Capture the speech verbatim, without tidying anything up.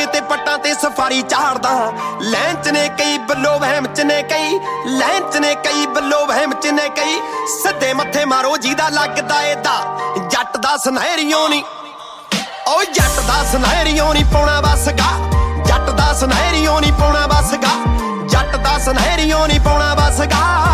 ਤੇ ਪੱਟਾਂ ਤੇ ਸਫਾਰੀ ਚਾੜਦਾ ਲੈਣ ਚ ਨੇ ਕਈ ਬੱਲੋ ਵਹਿਮ ਚ ਨੇ ਕਈ ਲੈਣ ਚ ਨੇ ਕਈ ਬੱਲੋ ਵਹਿਮ ਚ ਨੇ ਕਈ ਸਿੱਧੇ ਮੱਥੇ ਮਾਰੋ ਜਿਹਦਾ ਲੱਗਦਾ ਏਦਾ ਜੱਟ ਦਾ ਸੁਨਹਿਰੀਓ ਨੀ ਓ ਜੱਟ ਦਾ ਸੁਨਹਿਰੀਓ ਨੀ ਪਾਉਣਾ ਬਸਗਾ ਜੱਟ ਦਾ ਸੁਨਹਿਰੀਓ ਨੀ ਪਾਉਣਾ ਬਸਗਾ ਜੱਟ ਦਾ ਸੁਨਹਿਰੀਓ ਨੀ ਪਾਉਣਾ ਬਸਗਾ